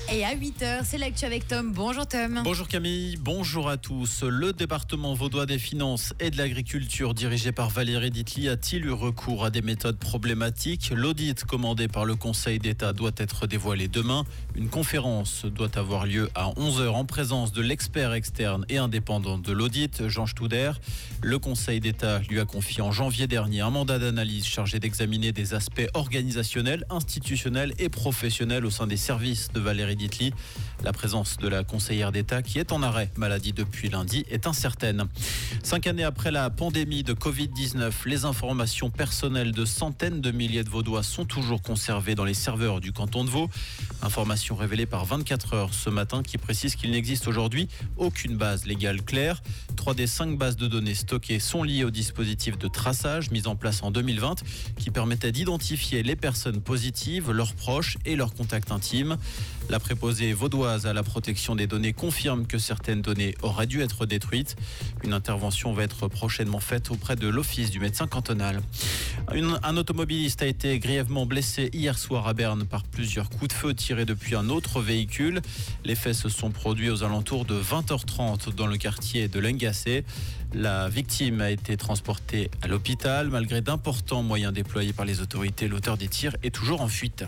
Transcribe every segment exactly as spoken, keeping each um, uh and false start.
Et à huit heures, c'est l'actu avec Tom. Bonjour Tom. Bonjour Camille, bonjour à tous. Le département vaudois des finances et de l'agriculture dirigé par Valérie Ditli a-t-il eu recours à des méthodes problématiques ? L'audit commandé par le Conseil d'État doit être dévoilé demain. Une conférence doit avoir lieu à onze heures en présence de l'expert externe et indépendant de l'audit, Jean Stouder. Le Conseil d'État lui a confié en janvier dernier un mandat d'analyse chargé d'examiner des aspects organisationnels, institutionnels et professionnels au sein des services de Valérie Ditli. La présence de la conseillère d'État, qui est en arrêt maladie depuis lundi, est incertaine. Cinq années après la pandémie de covid dix-neuf, les informations personnelles de centaines de milliers de Vaudois sont toujours conservées dans les serveurs du canton de Vaud. Information révélée par vingt-quatre heures ce matin qui précise qu'il n'existe aujourd'hui aucune base légale claire. Trois des cinq bases de données stockées sont liées au dispositif de traçage mis en place en deux mille vingt qui permettait d'identifier les personnes positives, leurs proches et leurs contacts intimes. La préposée vaudoise à la protection des données confirme que certaines données auraient dû être détruites. Une intervention va être prochainement faite auprès de l'office du médecin cantonal. Une, un automobiliste a été grièvement blessé hier soir à Berne par plusieurs coups de feu tirés depuis un autre véhicule. Les faits se sont produits aux alentours de vingt heures trente dans le quartier de Lengassé. La victime a été transportée à l'hôpital. Malgré d'importants moyens déployés par les autorités, l'auteur des tirs est toujours en fuite.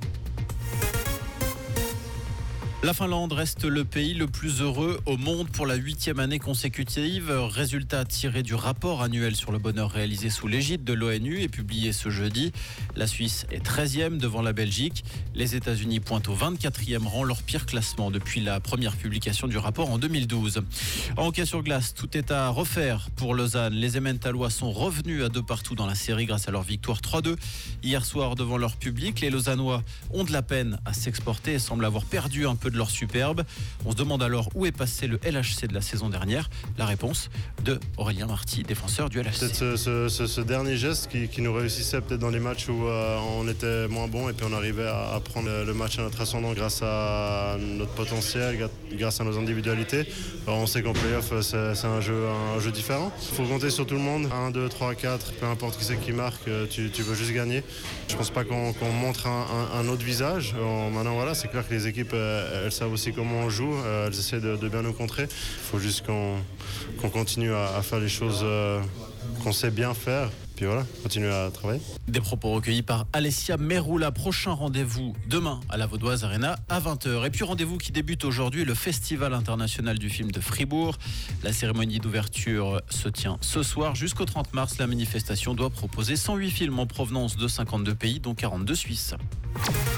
La Finlande reste le pays le plus heureux au monde pour la huitième année consécutive. Résultat tiré du rapport annuel sur le bonheur réalisé sous l'égide de l'O N U et publié ce jeudi. La Suisse est treizième devant la Belgique. Les États-Unis pointent au vingt-quatrième rang, leur pire classement depuis la première publication du rapport en deux mille douze. En hockey sur glace, tout est à refaire pour Lausanne. Les Emmentallois sont revenus à deux partout dans la série grâce à leur victoire trois deux. Hier soir devant leur public, les Lausannois ont de la peine à s'exporter et semblent avoir perdu un peu de leur superbe. On se demande alors où est passé le L H C de la saison dernière. La réponse de Aurélien Marty, défenseur du L H C. Peut-être ce, ce, ce, ce dernier geste qui, qui nous réussissait peut-être dans les matchs où euh, on était moins bon et puis on arrivait à, à prendre le match à notre ascendant grâce à notre potentiel, grâce à nos individualités. Alors on sait qu'en play-off c'est, c'est un, jeu, un jeu différent. Il faut compter sur tout le monde. un, deux, trois, quatre, peu importe qui c'est qui marque, tu, tu veux juste gagner. Je pense pas qu'on, qu'on montre un, un, un autre visage. On, maintenant voilà, c'est clair que les équipes elles, elles savent aussi comment on joue, euh, elles essaient de, de bien nous contrer. Il faut juste qu'on, qu'on continue à, à faire les choses euh, qu'on sait bien faire. Puis voilà, continuer à travailler. Des propos recueillis par Alessia Meroula. Prochain rendez-vous demain à la Vaudoise Arena à vingt heures. Et puis rendez-vous qui débute aujourd'hui, le Festival international du film de Fribourg. La cérémonie d'ouverture se tient ce soir. Jusqu'au trente mars, la manifestation doit proposer cent huit films en provenance de cinquante-deux pays, dont quarante-deux Suisses.